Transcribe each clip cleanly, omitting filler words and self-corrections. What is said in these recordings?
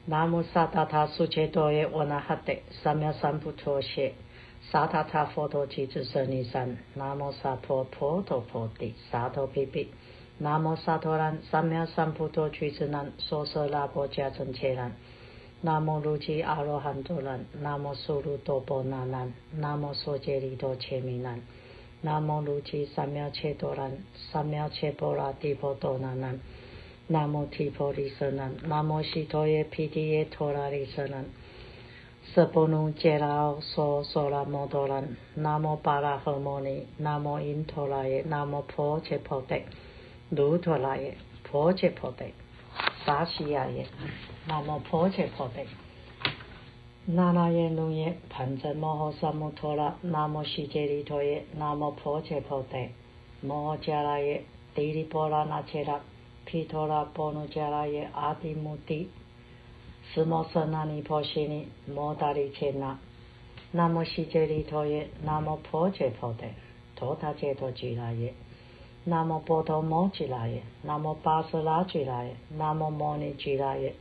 南无萨达他苏切多耶沃那哈德萨藐三菩提萨达他佛陀吉之舍尼山南无萨婆婆陀婆提萨陀毗毗南无萨陀兰萨藐三菩提俱之难娑舍那婆迦真切难南无如来阿罗汉多难南无苏卢多波那难南无娑揭利多切弥难南无如来三藐切多难三藐切波罗提婆多那难南无提婆利舍难南无悉陀耶毗提耶陀罗利舍难色波奴揭拉娑娑拉摩多难南无巴拉诃摩尼南无因陀罗耶南无婆伽婆帝卢陀罗耶婆伽婆帝萨悉亚耶南无婆伽婆帝那那耶奴耶盘真摩诃萨摩陀罗南无悉揭利陀耶南无婆伽婆帝摩诃迦拉耶帝利波罗那切拉毗陀罗波奴迦拉耶阿底穆地斯摩舍那尼婆悉尼摩达利切那南无悉揭利陀耶南无婆伽婆帝陀他揭陀吉拉耶南无波陀摩吉拉耶南无巴舍拉吉拉耶南无摩尼吉拉耶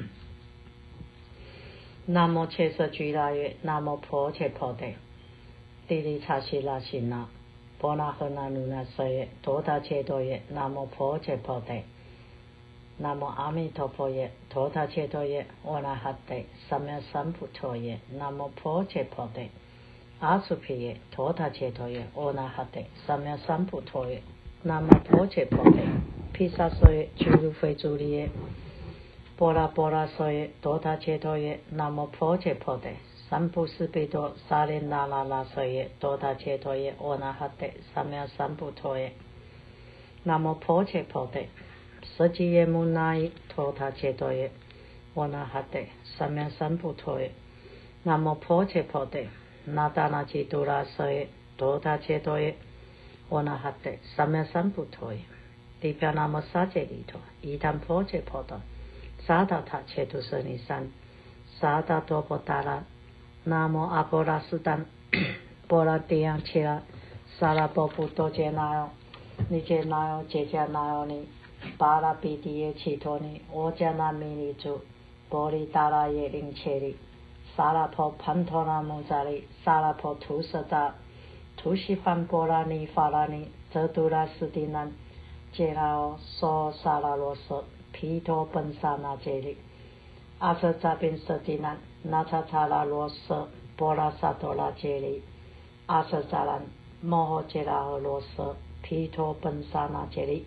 南无切舍吉拉耶南无婆伽婆帝帝利察悉拉悉那波那诃那努那舍耶陀他揭陀耶南无婆伽婆帝南无阿弥陀佛耶陀他揭陀耶沃那哈帝萨藐三菩提耶南无婆伽婆帝阿苏毗耶陀他揭陀耶沃那哈帝萨藐三菩提耶南无婆伽婆帝毗沙舍耶居卢非诸利耶波拉波拉舍耶陀他揭陀耶南无婆伽婆帝三菩斯毗多沙连那拉拉舍耶陀他揭陀耶沃那哈帝萨藐三菩提耶南无婆伽婆帝舍基耶穆那伊陀他揭陀耶沃那哈帝萨藐三菩提耶南无婆伽婆帝那达那吉杜拉舍耶陀他揭陀耶沃那哈帝萨藐三菩提耶地表南无萨揭利陀伊檀婆伽婆多萨达他切图舍尼山萨达多波达拉南无阿婆拉斯丹波拉提扬切拉萨拉波布多杰那哟尼杰那哟杰迦那哟尼巴拉比迪耶奇托尼我迦那弥尼珠波利达拉耶林切利萨拉婆潘托那穆扎利萨拉婆图舍达图西梵波拉尼法拉尼泽杜拉斯蒂南杰拉奥娑萨拉罗舍毗陀本萨那杰利阿舍扎宾舍蒂南那查查拉罗舍波拉萨多拉杰利阿舍扎兰摩诃杰拉诃罗舍毗陀本萨那杰利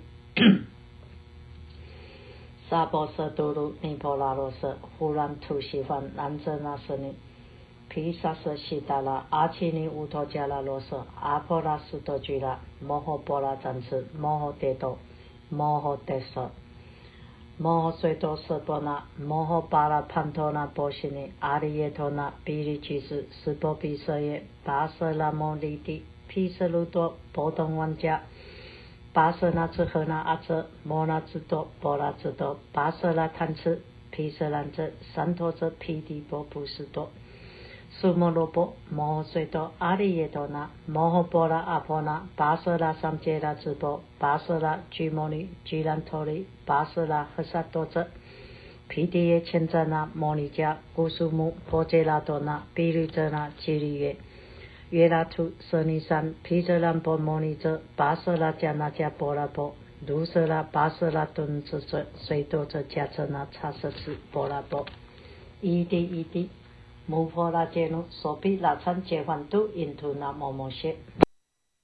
萨婆舍多鲁尼婆拉罗舍呼兰图西梵南遮那舍尼毗沙舍悉达拉阿奇尼乌陀迦拉罗舍阿婆拉苏多居拉摩诃波拉赞持摩诃迭多摩诃迭舍摩诃随多舍波那摩诃巴拉潘托那波悉尼阿利耶托那比利居士斯波比舍耶巴舍拉摩利地毗舍卢多波东王家巴舍那支诃那阿遮摩那支多波拉支多巴舍拉贪吃毗舍兰遮三陀遮毗帝波布斯多苏摩罗波摩诃随多阿利耶多那摩诃波拉阿婆那巴舍拉三杰拉支波巴舍拉居摩尼居兰陀利巴舍拉诃萨多遮毗帝耶千遮那摩尼迦古苏木波杰拉多那毗律遮那基利耶约拉图舍尼山毗舍兰波摩尼遮巴舍拉迦那迦波拉波卢舍拉巴舍拉顿遮遮随多遮迦遮那叉舍次波拉波伊地穆婆拉揭努所毗拉参揭梵度因图那摩摩谢